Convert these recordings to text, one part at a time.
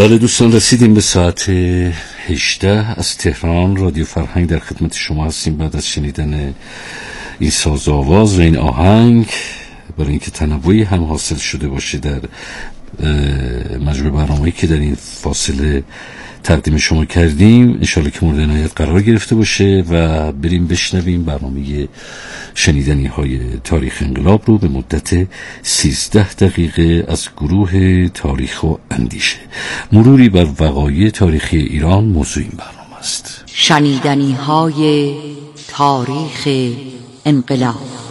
بله دوستان، رسیدیم به ساعت 18 از تهران. رادیو فرهنگ در خدمت شما هستیم بعد از شنیدن این ساز آواز و این آهنگ، برای اینکه تنوعی هم حاصل شده باشه در مجموع برنامه‌ای که در این فاصله تقدیم شما کردیم. انشالله که مورد عنایت قرار گرفته باشه و بریم بشنویم برنامه شنیدنی های تاریخ انقلاب رو به مدت 13 دقیقه از گروه تاریخ و اندیشه. مروری بر وقایع تاریخی ایران موضوع این برنامه است. شنیدنی های تاریخ انقلاب.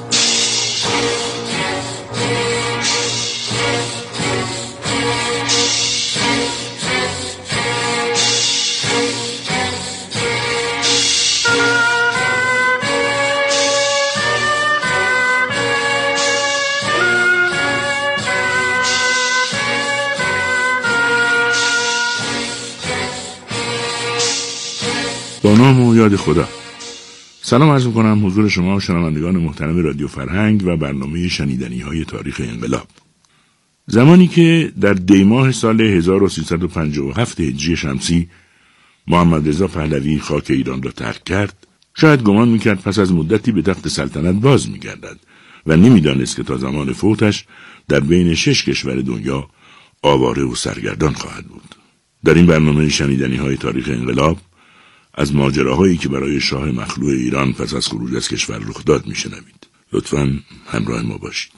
با نام و یاد خدا. سلام عرض می‌کنم حضور شما شنوندگان محترم رادیو فرهنگ و برنامه شنیدنی های تاریخ انقلاب. زمانی که در دی ماه سال 1357 هجری شمسی محمد رضا پهلوی خاک ایران را ترک کرد، شاید گمان می‌کرد پس از مدتی به تخت سلطنت باز می‌گردد و نمی‌دانست که تا زمان فوتش در بین 6 کشور دنیا آواره و سرگردان خواهد بود. در این برنامه شنیدنی های تاریخ انقلاب از ماجراهایی که برای شاه مخلوع ایران پس از خروج از کشور رخ داد میشنوید. لطفاً همراه ما باشید.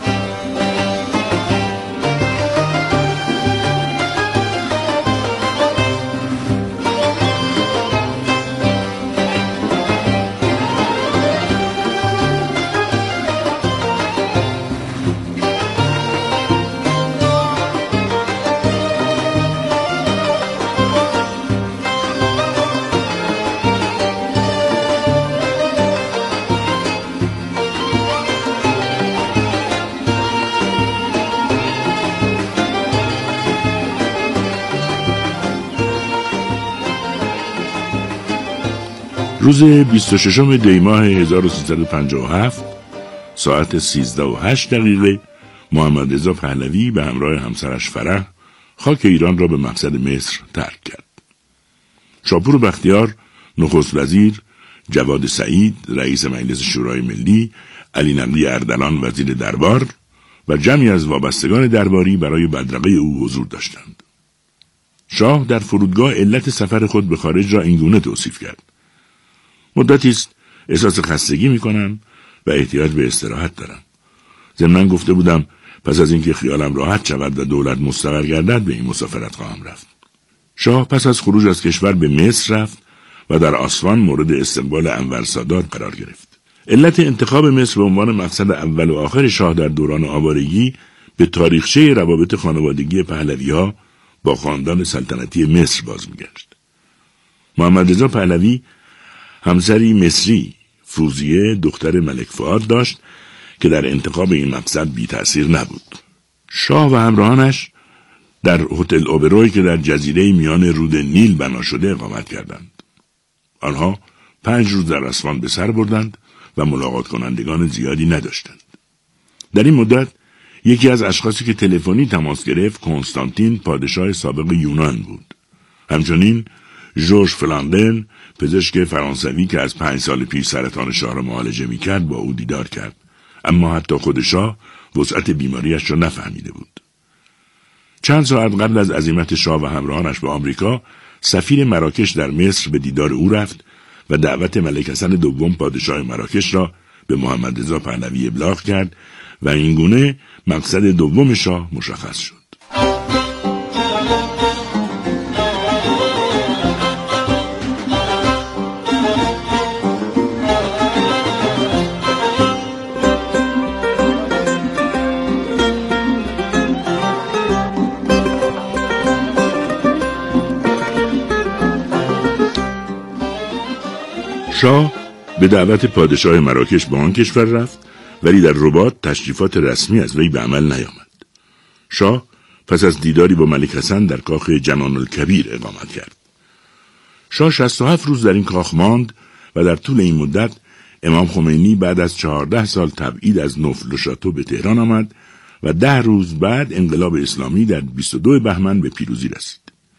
روز 26 دی ماه 1357 ساعت 13:08 دقیقه محمد رضا پهلوی به همراه همسرش فرح خاک ایران را به مقصد مصر ترک کرد. شاپور بختیار نخست وزیر، جواد سعید رئیس مجلس شورای ملی، علی نقی اردلان وزیر دربار و جمعی از وابستگان درباری برای بدرقه او حضور داشتند. شاه در فرودگاه علت سفر خود به خارج را اینگونه توصیف کرد: مدتی است احساس خستگی میکنم و احتیاج به استراحت دارم. ضمناً گفته بودم پس از اینکه خیالم راحت شود و دولت مستقر گردد به این مسافرت خواهم رفت. شاه پس از خروج از کشور به مصر رفت و در آسوان مورد استقبال انور سادات قرار گرفت. علت انتخاب مصر به عنوان مقصد اول و آخر شاه در دوران آوارگی به تاریخچه روابط خانوادگی پهلوی‌ها با خاندان سلطنتی مصر باز می‌گشت. محمد رضا پهلوی همسری مصری، فوزیه دختر ملک فؤاد داشت که در انتخاب این مقصد بی تأثیر نبود. شاه و همراهانش در هتل اوبروی که در جزیره میان رود نیل بنا شده اقامت کردند. آنها 5 روز در آسوان به سر بردند و ملاقات کنندگان زیادی نداشتند. در این مدت یکی از اشخاصی که تلفنی تماس گرفت کنستانتین پادشاه سابق یونان بود. همچنین ژورژ فلاندن پزشک فرانسوی که از 5 سال پیش سرطان شاه را معالجه می‌کرد با او دیدار کرد، اما حتی خود شاه وسعت بیماریش را نفهمیده بود. چند ساعت قبل از عزیمت شاه و همراهانش به آمریکا، سفیر مراکش در مصر به دیدار او رفت و دعوت ملک حسن دوم پادشاه مراکش را به محمد رضا پهلوی ابلاغ کرد و اینگونه مقصد دوم شاه مشخص شد. شاه به دعوت پادشاه مراکش به آن کشور رفت، ولی در رباط تشریفات رسمی از وی به عمل نیامد. شاه پس از دیداری با ملک حسن در کاخ جنان الکبیر اقامت کرد. شاه 67 روز در این کاخ ماند و در طول این مدت امام خمینی بعد از 14 سال تبعید از نفل و شاتو به تهران آمد و 10 روز بعد انقلاب اسلامی در 22 بهمن به پیروزی رسید.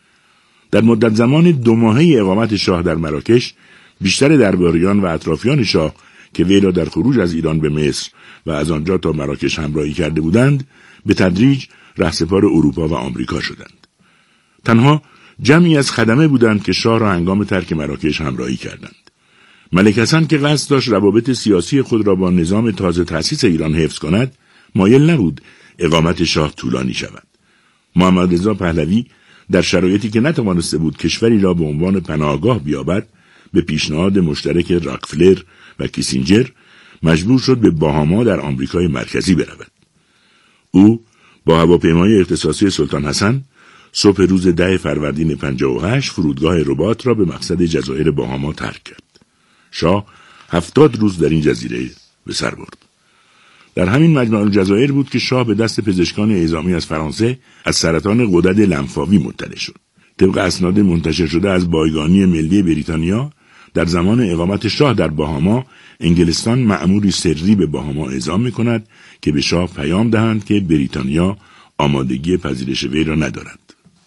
در مدت زمان 2 ماهه اقامت شاه در مراکش، بیشتر درباریان و اطرافیان شاه که وی را در خروج از ایران به مصر و از آنجا تا مراکش همراهی کرده بودند، به تدریج رهسپار اروپا و آمریکا شدند. تنها جمعی از خدمه بودند که شاه را هنگام ترک مراکش همراهی کردند. ملک حسن که قصد داشت روابط سیاسی خود را با نظام تازه تأسیس ایران حفظ کند، مایل نبود اقامت شاه طولانی شود. محمد رضا پهلوی در شرایطی که نتوانسته بود کشوری را به عنوان پناهگاه بیابد، به پیشنهاد مشترک راکفلر و کیسینجر مجبور شد به باهاما در آمریکای مرکزی برود. او با هواپیمای اختصاصی سلطان حسن صبح روز 10 فروردین 58 فرودگاه رباط را به مقصد جزایر باهاما ترک کرد. شاه 70 روز در این جزیره به سر برد. در همین مجمع الجزایر بود که شاه به دست پزشکان اعزامی از فرانسه از سرطان غدد لنفاوی مبتلا شد. طبق اسناد منتشر شده از بایگانی ملی بریتانیا، در زمان اقامت شاه در باهاما، انگلستان مأموری سری به باهاما اعزام می‌کند که به شاه پیام دهند که بریتانیا آمادگی پذیرش وی را ندارد.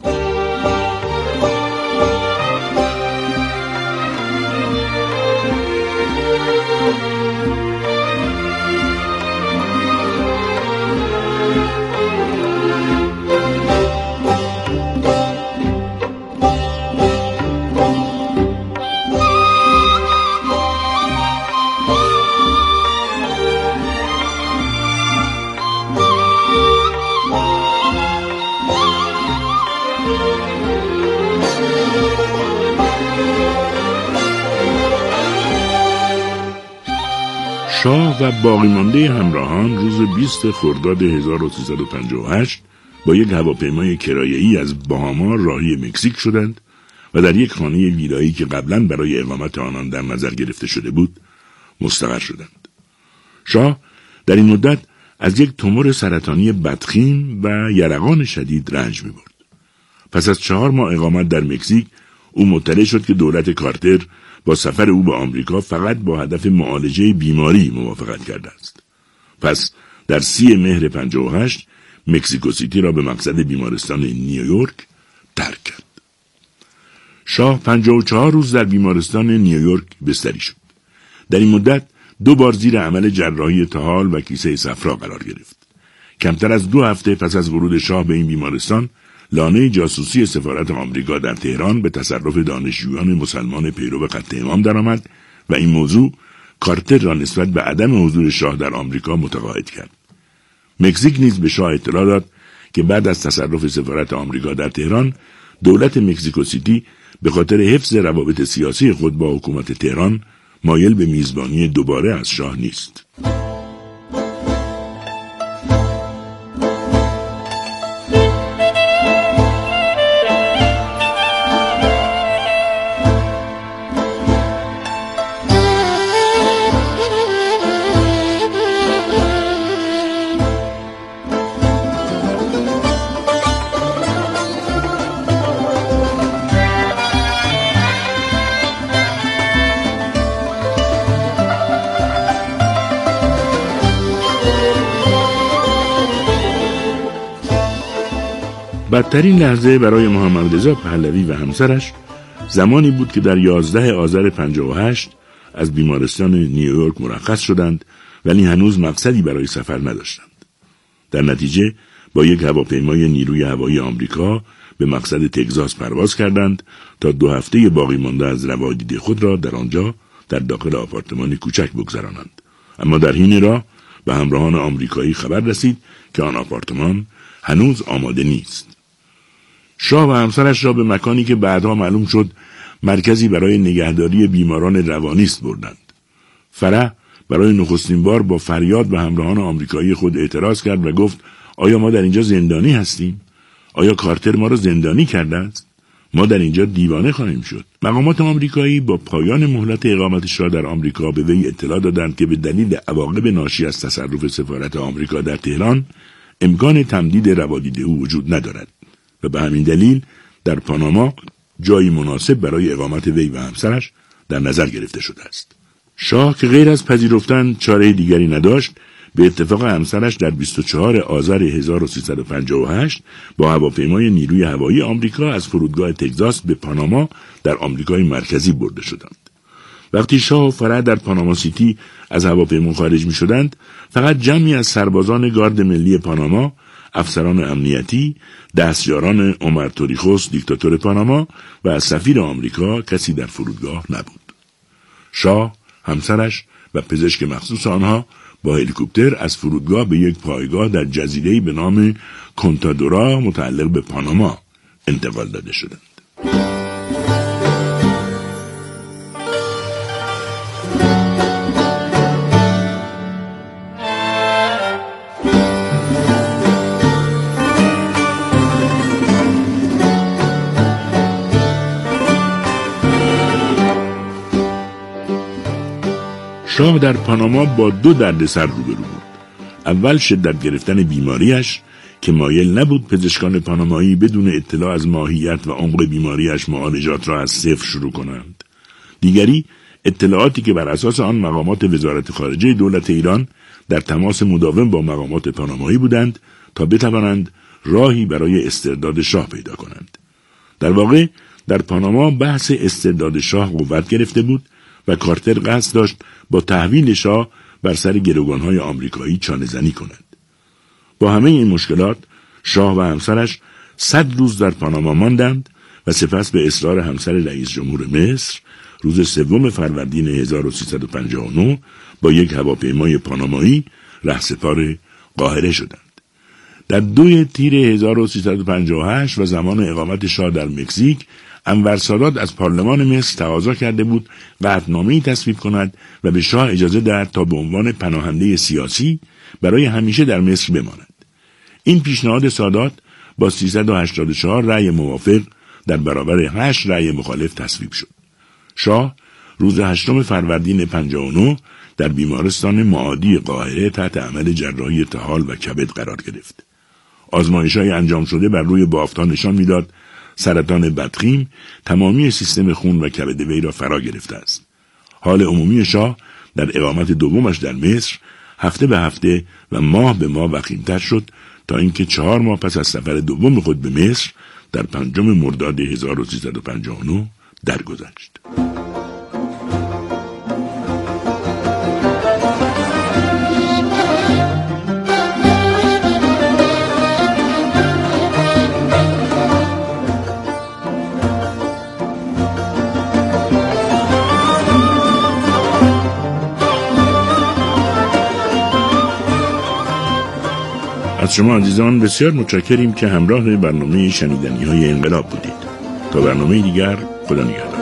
شاه و باقی مانده همراهان روز 20 خرداد 1358 با یک هواپیمای کرایه‌ای از باهاما راهی مکزیک شدند و در یک خانه ویلایی که قبلا برای اقامت آنان در نظر گرفته شده بود مستقر شدند. شاه در این مدت از یک تومور سرطانی بدخیم و یرقان شدید رنج می‌برد. پس از 4 ماه اقامت در مکزیک، او مطلع شد که دولت کارتر با سفر او به آمریکا فقط با هدف معالجه بیماری موافقت کرده است. پس در 30 مهر 58 مکزیکو سیتی را به مقصد بیمارستان نیویورک ترک کرد. شاه 54 روز در بیمارستان نیویورک بستری شد. در این مدت 2 بار زیر عمل جراحی طحال و کیسه صفرا قرار گرفت. کمتر از 2 هفته پس از ورود شاه به این بیمارستان، لانه جاسوسی سفارت آمریکا در تهران به تصرف دانشجویان مسلمان پیرو خط امام درآمد و این موضوع کارتر را نسبت به عدم حضور شاه در آمریکا متقاعد کرد. مکزیک نیز به شاه اطلاع داد که بعد از تصرف سفارت آمریکا در تهران، دولت مکزیکو سیتی به خاطر حفظ روابط سیاسی خود با حکومت تهران مایل به میزبانی دوباره از شاه نیست. بدترین لحظه برای محمد رضا پهلوی و همسرش زمانی بود که در 11 آذر 58 از بیمارستان نیویورک مرخص شدند، ولی هنوز مقصدی برای سفر نداشتند. در نتیجه با یک هواپیمای نیروی هوایی آمریکا به مقصد تگزاس پرواز کردند تا 2 هفته باقی مانده از روادید خود را در آنجا در داخل آپارتمانی کوچک بگذرانند. اما در حین راه به همراهان آمریکایی خبر رسید که آن آپارتمان هنوز آماده نیست. شاه و همسرش را به مکانی که بعدها معلوم شد مرکزی برای نگهداری بیماران روانی است بردند. فرح برای نخستین بار با فریاد به همراهان آمریکایی خود اعتراض کرد و گفت: آیا ما در اینجا زندانی هستیم؟ آیا کارتر ما را زندانی کرده است؟ ما در اینجا دیوانه خواهیم شد. مقامات آمریکایی با پایان مهلت اقامت شاه در آمریکا به وی اطلاع دادند که به دلیل عواقب ناشی از تصرف سفارت آمریکا در تهران امکان تمدید روادید او وجود ندارد و به همین دلیل در پاناما جایی مناسب برای اقامت وی و همسرش در نظر گرفته شده است. شاه که غیر از پذیرفتن چاره دیگری نداشت، به اتفاق همسرش در 24 آذر 1358 با هواپیمای نیروی هوایی آمریکا از فرودگاه تگزاس به پاناما در آمریکای مرکزی برده شدند. وقتی شاه و فرح در پاناما سیتی از هواپیما خارج می شدند، فقط جمعی از سربازان گارد ملی پاناما، افسران امنیتی، دستیاران عمر توریخوس دیکتاتور پاناما و از سفیر آمریکا کسی در فرودگاه نبود. شاه، همسرش و پزشک مخصوص آنها با هلیکوپتر از فرودگاه به یک پایگاه در جزیره‌ای به نام کنتادورا متعلق به پاناما انتقال داده شدند. شاه در پاناما با 2 دردسر روبرو بود. اول شدت گرفتن بیماریش که مایل نبود پزشکان پانامایی بدون اطلاع از ماهیت و عمق بیماریش معالجات را از صفر شروع کنند. دیگری اطلاعاتی که بر اساس آن مقامات وزارت خارجه دولت ایران در تماس مداوم با مقامات پانامایی بودند تا بتوانند راهی برای استرداد شاه پیدا کنند. در واقع در پاناما بحث استرداد شاه قوت گرفته بود و کارتر قصد داشت با تحویل شاه بر سر گروگانهای آمریکایی چانه‌زنی کند. با همه این مشکلات شاه و همسرش 100 روز در پاناما ماندند و سپس به اصرار همسر رئیس جمهور مصر روز 3 فروردین 1359 با یک هواپیمای پانامایی رهسپار قاهره شدند. در 2 تیر 1358 و زمان اقامت شاه در مکزیک، انور سادات از پارلمان مصر تقاضا کرده بود قطعنامه‌ای تصویب کند و به شاه اجازه دهد تا به عنوان پناهنده سیاسی برای همیشه در مصر بماند. این پیشنهاد سادات با 384 رأی موافق در برابر 8 رأی مخالف تصویب شد. شاه روز 8 فروردین 59 در بیمارستان معادی قاهره تحت عمل جراحی طحال و کبد قرار گرفت. آزمایش‌های انجام شده بر روی بافت‌ها نشان می‌داد سرطان بدخیم تمامی سیستم خون و کبد وی را فرا گرفته است. حال عمومی شاه در اقامت دومش در مصر هفته به هفته و ماه به ماه وخیم‌تر شد تا اینکه 4 ماه پس از سفر دوم خود به مصر در 5 مرداد 1359 درگذشت. از شما عزیزان بسیار متشکریم که همراه برنامه شنیدنی‌های انقلاب بودید. تا برنامه دیگر، خدا نگهدار.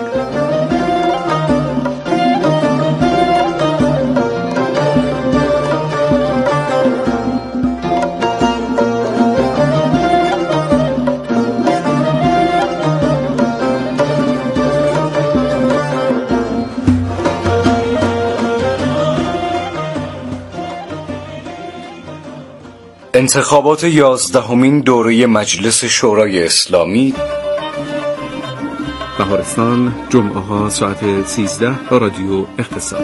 انتخابات 11مین دوره مجلس شورای اسلامی بهارستان، جمعه ها ساعت 13 با رادیو اقتصاد.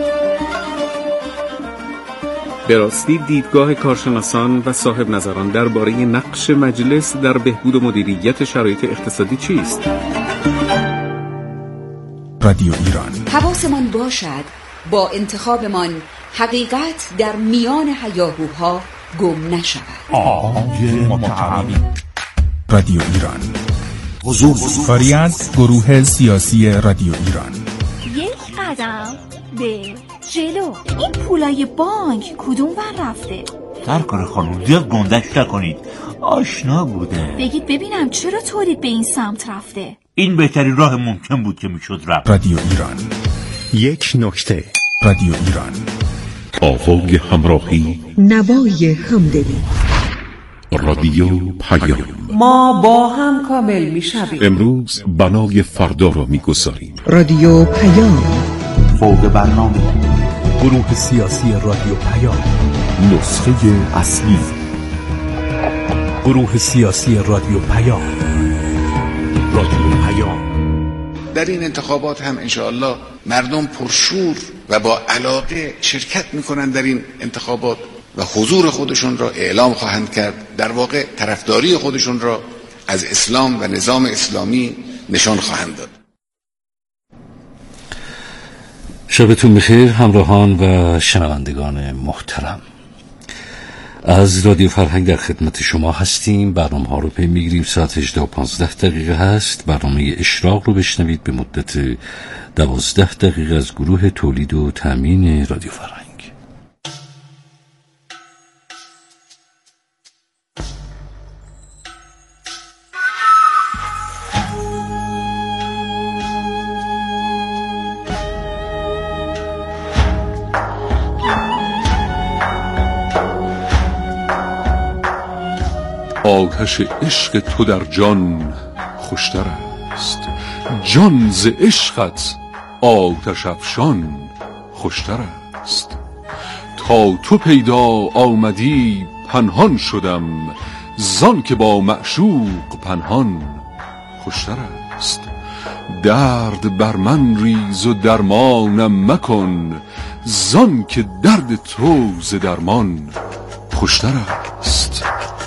به راستی دیدگاه کارشناسان و صاحب نظران درباره نقش مجلس در بهبود و مدیریت شرایط اقتصادی چیست؟ رادیو ایران. حواسمان باشد با انتخابمان حقیقت در میان هیاهوها گم نشود. آهای متعالی. رادیو ایران. حضور کاری از گروه سیاسی رادیو ایران. یک قدم به جلو. این پولای بانک کدوم ور رفته؟ سرکار خانم زیاد گندش نکنید، آشنا بوده. بگید ببینم چرا تولید به این سمت رفته؟ این بهترین راه ممکن بود که میشد رفت. رادیو ایران. یک نکته. رادیو ایران. آوای همراهی، نوای همدلی. رادیو پیام. ما با هم کامل میشویم. امروز بنای فردا را میگذاریم. رادیو پیام. فوق برنامه. گروه سیاسی رادیو پیام. نسخه اصلی. گروه سیاسی رادیو پیام. رادیو پیام. در این انتخابات هم انشاءالله مردم پرشور و با علاقه شرکت میکنن در این انتخابات و حضور خودشون را اعلام خواهند کرد. در واقع طرفداری خودشون را از اسلام و نظام اسلامی نشان خواهند داد. شبتون بخیر همراهان و شنوندگان محترم. از رادیو فرهنگ در خدمت شما هستیم. برنامه ها رو پی میگیریم. ساعت 18:15 هست. برنامه اشراق رو بشنوید به مدت 12 دقیقه از گروه تولید و تامین رادیو فرهنگ. آتش عشق تو در جان خوشتر است، جان ز عشقت آتش افشان خوشتر است. تا تو پیدا آمدی پنهان شدم، زان که با معشوق پنهان خوشتر است. درد بر من ریز و درمانم مکن، زان که درد تو ز درمان خوشتر است.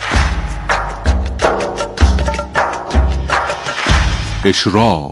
اشراق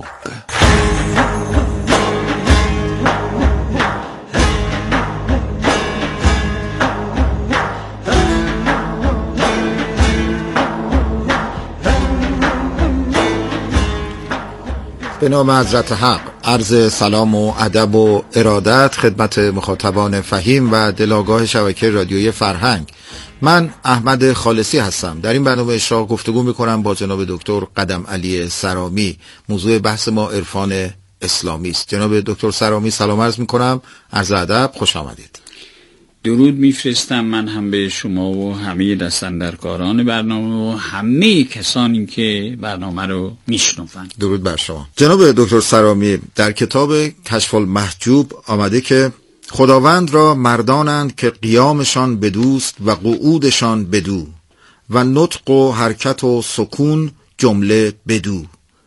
به نام حضرت حق عرض سلام و ادب و ارادت خدمت مخاطبان فهیم و دلاگاه شبکه رادیویی فرهنگ. من احمد خالصی هستم. در این برنامه اشراق گفتگو میکنم با جناب دکتر قدم علی سرامی. موضوع بحث ما عرفان اسلامی است. جناب دکتر سرامی سلام عرض میکنم. عرض ادب، خوش آمدید. درود میفرستم من هم به شما و همه دستاندرکاران برنامه و همه کسانی که برنامه رو میشنوند. درود بر شما. جناب دکتر سرامی، در کتاب کشف المحجوب آمده که خداوند را مردانند که قیامشان بدوست و قعودشان بدو و نطق و حرکت و سکون جمله بدو.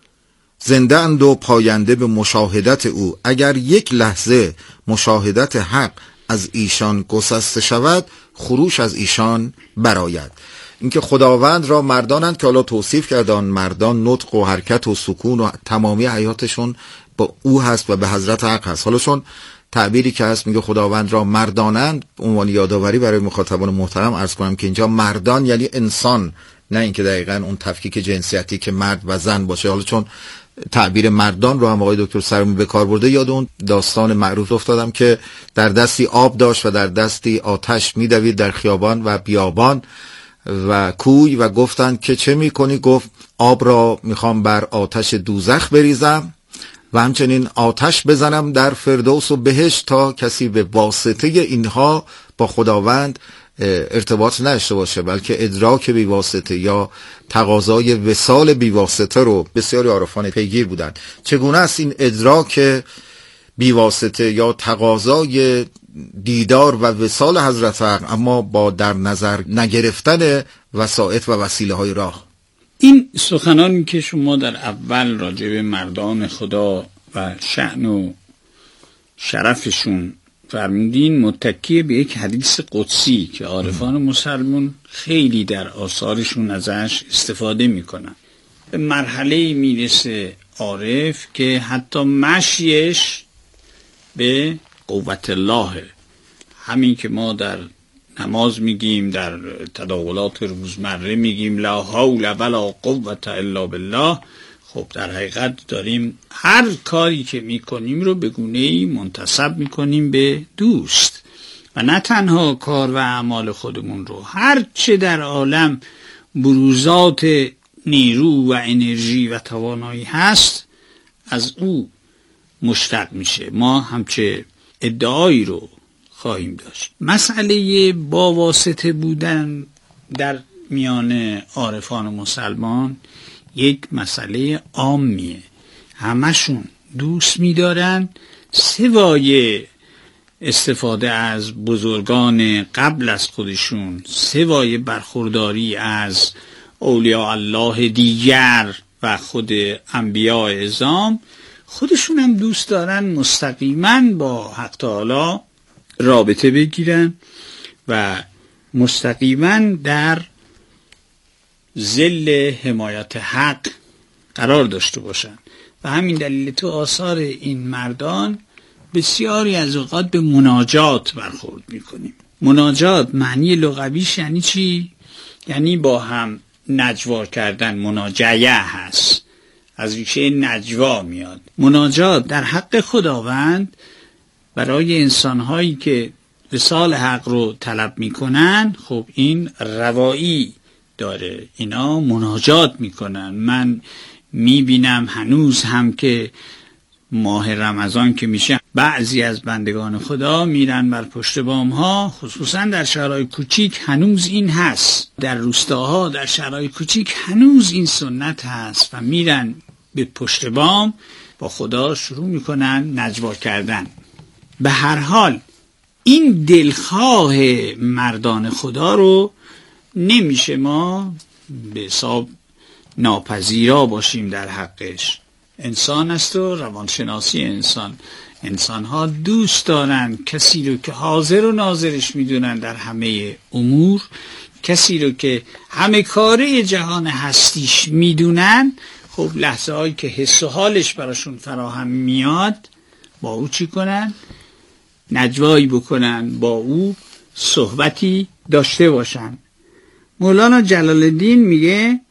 زنده اند و پاینده به مشاهدت او. اگر یک لحظه مشاهدت حق از ایشان گسسته شود، خروش از ایشان براید. اینکه خداوند را مردانند که حالا توصیف کردن مردان نطق و حرکت و سکون و تمامی حیاتشون با او هست و به حضرت حق هست. حالا چون تعبیری که هست میگه خداوند را مردانند، عنوان یادآوری برای مخاطبان محترم عرض کنم که اینجا مردان یعنی انسان، نه اینکه دقیقاً اون تفکیک جنسیتی که مرد و زن باشه. حالا چون تعبیر مردان رو هم آقای دکتر سرامی به کار برده، یاد اون داستان معروف افتادم که در دستی آب داشت و در دستی آتش میدوید در خیابان و بیابان و کوی و گفتند که چه میکنی؟ گفت آب را میخوام بر آتش دوزخ بریزم و همچنین آتش بزنم در فردوس و بهشت تا کسی به واسطه اینها با خداوند ارتباط نداشته باشه، بلکه ادراک بی واسطه یا تقاضای وصال بی واسطه رو بسیاری عارفان پیگیر بودند. چگونه است این ادراک بی واسطه یا تقاضای دیدار و وصال حضرت حق اما با در نظر نگرفتن وسائط و وسیله های راه؟ این سخنانی که شما در اول راجع به مردان خدا و شأن و شرفشون فرمودین متکی به یک حدیث قدسی که عارفان مسلمون خیلی در آثارشون ازش استفاده میکنن. به مرحله میرسه عارف که حتی مشیش به قوت الله، همین که ما در نماز میگیم، در تداولات روزمره میگیم لا حول ولا قوة الا بالله، خب در حقیقت داریم هر کاری که میکنیم رو به گونه‌ای منتسب میکنیم به دوست و نه تنها کار و اعمال خودمون رو، هر چه در عالم بروزات نیرو و انرژی و توانایی هست از او مشتق میشه. ما همچه ادعایی رو خواهیم داشت. مسئله با واسطه بودن در میان عارفان مسلمان یک مسئله عامیه، همشون دوست می‌دارن سوای استفاده از بزرگان قبل از خودشون، سوای برخورداری از اولیاء الله دیگر و خود انبیاء اعظام، خودشون هم دوست دارن مستقیما با حق تعالی رابطه بگیرن و مستقیما در ظل حمایت حق قرار داشته باشند. و همین دلیل تو آثار این مردان بسیاری از اوقات به مناجات برخورد میکنیم. مناجات معنی لغویش یعنی چی؟ یعنی با هم نجوا کردن. مناجعه هست، از ریشه نجوا میاد. مناجات در حق خداوند برای انسانهایی که وصال حق رو طلب میکنن، خب این روایی داره. اینا مناجات میکنن. من میبینم هنوز هم که ماه رمضان که میشه بعضی از بندگان خدا میرن بر پشت بام ها، خصوصا در شهرهای کوچیک هنوز این هست، در روستاها در شهرهای کوچیک هنوز این سنت هست و میرن به پشت بام با خدا شروع میکنن نجوا کردن. به هر حال این دلخواه مردان خدا رو نمیشه ما به حساب ناپذیرا باشیم در حقش. انسان است و روانشناسی انسان ها دوست دارن کسی رو که حاضر و ناظرش میدونن در همه امور، کسی رو که همه کاره جهان هستیش میدونن. خب لحظه هایی که حس و حالش براشون فراهم میاد با او چی کنن؟ نجوایی بکنن، با او صحبتی داشته باشن. مولانا جلال الدین میگه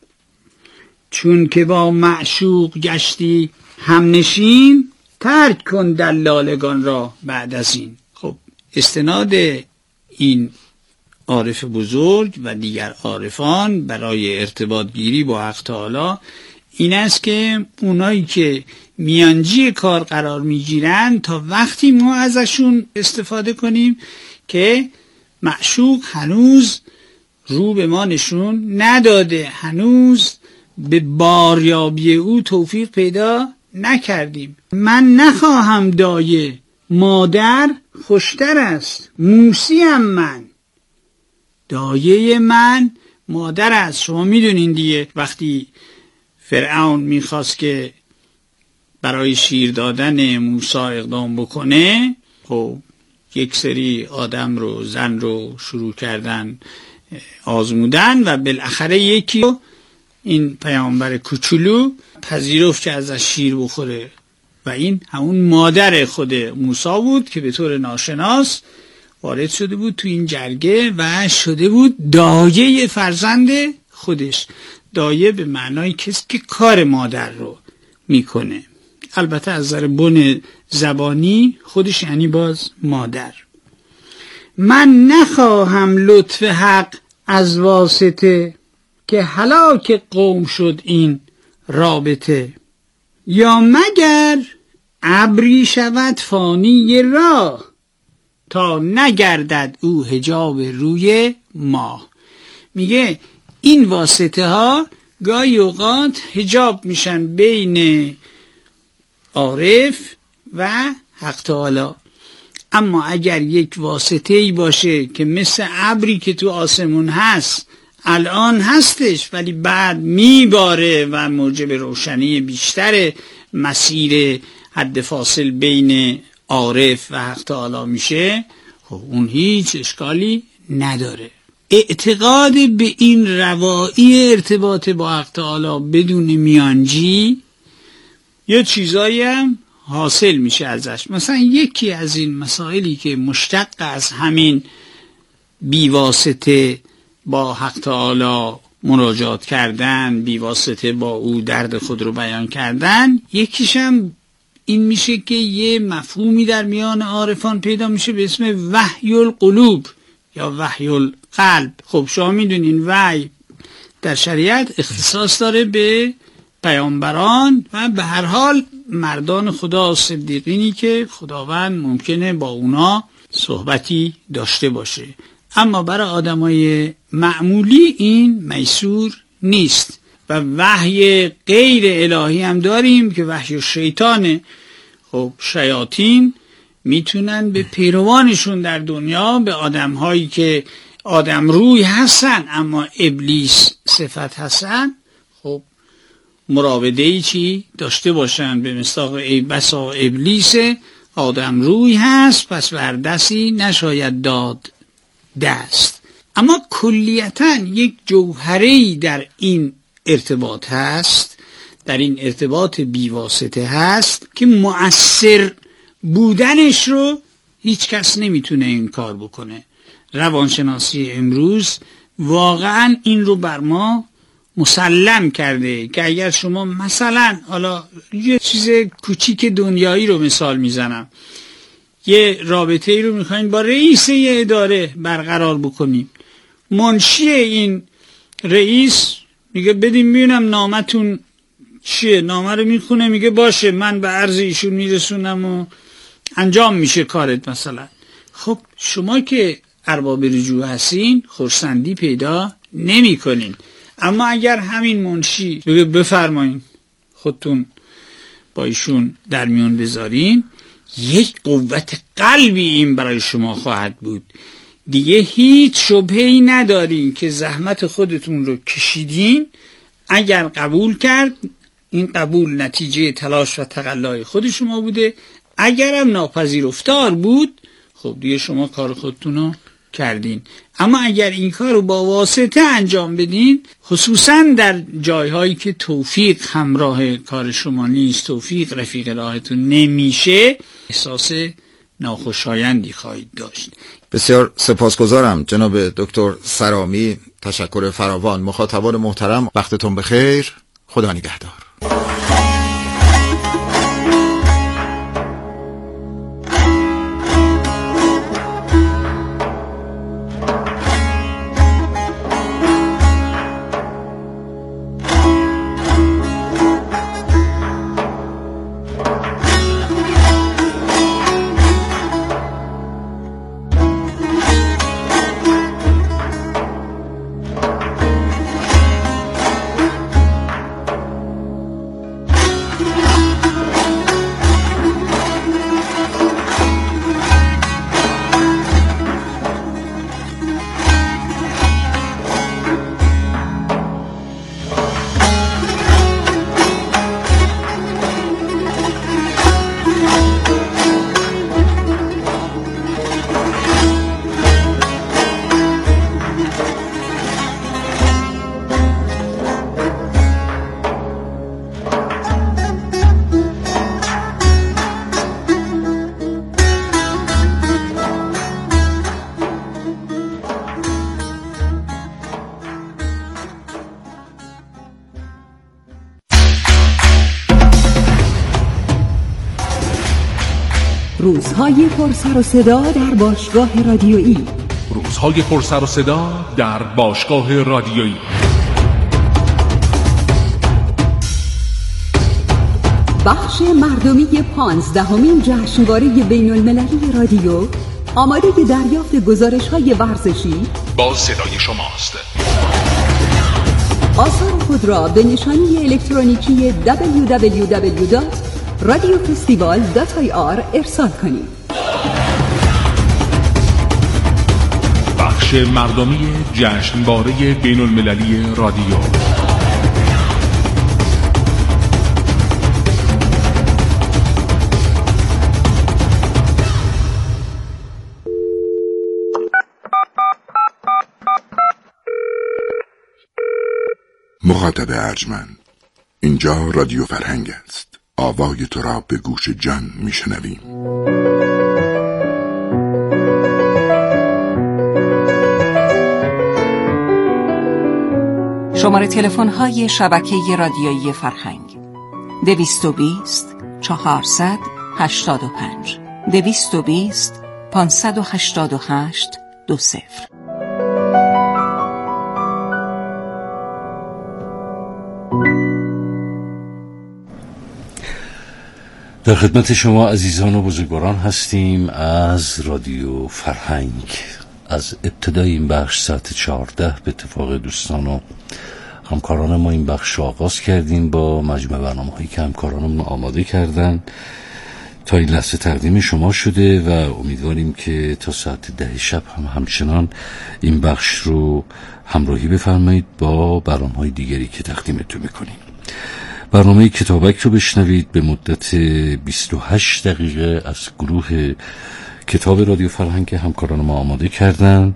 چون که با معشوق گشتی همنشین، ترک کن دلالگان را بعد از این. خب استناد این عارف بزرگ و دیگر عارفان برای ارتباط گیری با حق تعالی این است که اونایی که میانجی کار قرار میگیرن تا وقتی ما ازشون استفاده کنیم که معشوق هنوز رو به ما نشون نداده، هنوز به باریابی او توفیق پیدا نکردیم. من نخواهم دایه، مادر خوشتر است، موسیم من. دایه من مادر است. شما میدونین دیگه وقتی فرعون میخواست که برای شیر دادن موسی اقدام بکنه، خب یک سری آدم رو زن رو شروع کردن آزمودن و بالاخره یکی رو این پیامبر کوچولو پذیرفت که ازش شیر بخوره و این همون مادر خود موسی بود که به طور ناشناس وارد شده بود تو این جرگه و شده بود دایه فرزند خودش. دایه به معنای کسی که کار مادر رو میکنه. البته از نظر بن زبانی خودش یعنی باز مادر. من نخواهم لطف حق از واسطه، که هلاک قوم شد این رابطه. یا مگر ابری شود فانی راه، تا نگردد او حجاب روی ماه. میگه این واسطه ها گاهی اوقات حجاب میشن بین عارف و حق تعالی. اما اگر یک واسطه‌ای باشه که مثل ابری که تو آسمون هست، الان هستش ولی بعد میباره و موجب روشنی بیشتر مسیر حد فاصل بین عارف و حق تعالی میشه، خب اون هیچ اشکالی نداره. اعتقاد به این روایی ارتباط با حق تعالی بدون میانجی یه چیزایی هم حاصل میشه ازش. مثلا یکی از این مسائلی که مشتق از همین بیواسطه با حق تعالی مناجات کردن، بیواسطه با او درد خود رو بیان کردن، یکیش هم این میشه که یه مفهومی در میان عارفان پیدا میشه به اسم وحی القلوب یا وحی القلب. خب شما میدونین وحی در شریعت اختصاص داره به پیامبران و به هر حال مردان خدا صدیقینی که خداوند ممکنه با اونا صحبتی داشته باشه. اما برای آدمای معمولی این میسور نیست. و وحی غیر الهی هم داریم که وحی شیطانه. خب شیاطین میتونن به پیروانشون در دنیا، به آدمهایی که آدم روی هستن اما ابلیس صفت هستن، خب مراوده‌ای چی داشته باشن. به مصداق ای بسا ابلیس آدم روی هست، پس بر دستی نشاید داد دست. اما کلیتاً یک جوهره‌ای در این ارتباط هست، در این ارتباط بیواسطه هست که مؤثر بودنش رو هیچ کس نمیتونه این کار بکنه. روانشناسی امروز واقعاً این رو بر ما مسلم کرده که اگر شما مثلا، حالا یه چیز کوچیک دنیایی رو مثال میزنم، یه رابطه ای رو میخواین با رئیس یه اداره برقرار بکنین، منشی این رئیس میگه بدیم ببینم نامتون چیه، نامه رو میخونه میگه باشه من به عرض ایشون میرسونم و انجام میشه کارت مثلا. خب شما که ارباب رجوع هستین خرسندی پیدا نمی کنین. اما اگر همین منشی بگه بفرمایین خودتون با ایشون در میون بذارین، یک قوت قلبی این برای شما خواهد بود. دیگه هیچ شبهه‌ای ندارین که زحمت خودتون رو کشیدین. اگر قبول کرد، این قبول نتیجه تلاش و تقلای خود شما بوده. اگرم ناپذیرفتار بود، خب دیگه شما کار خودتون رو کردین. اما اگر این کار رو با واسطه انجام بدین، خصوصا در جایهایی که توفیق همراه کار شما نیست، توفیق رفیق راهتون نمیشه، احساس ناخوشایندی خواهید داشت. بسیار سپاسگزارم جناب دکتر سرامی، تشکر فراوان. مخاطبان محترم وقتتون بخیر، خدا نگهدار. روزهای پر سر و صدا در باشگاه رادیویی. روزهای پر سر و صدا در باشگاه رادیویی. بخش مردمی 15مین جشنواره بین المللی رادیو آماده دریافت گزارش‌های ورزشی با صدای شماست. آثار خود را به نشانی الکترونیکی www.radiofestival.ir ارسال کنید. بخش مردمی جشنواره بین المللی رادیو. مخاطب ارجمند، اینجا رادیو فرهنگ است. آوای تو را به گوش جان میشنویم. شماره تلفن‌های شبکه رادیویی فرهنگ 220 400 85 220 588 20. در خدمت شما عزیزان و بزرگواران هستیم از رادیو فرهنگ. از ابتدای این بخش ساعت 14 به اتفاق دوستان و همکاران ما این بخش آغاز کردیم با مجموعه برنامه‌هایی که همکارانمون آماده کردن. تا این لحظه تقدیم شما شده و امیدواریم که تا ساعت 10 شب هم همچنان این بخش رو همراهی بفرمایید با برنامه‌های دیگری که تقدیمتون می‌کنیم. برنامه کتابک رو بشنوید به مدت 28 دقیقه از گروه کتاب رادیو فرهنگ همکاران ما آماده کردن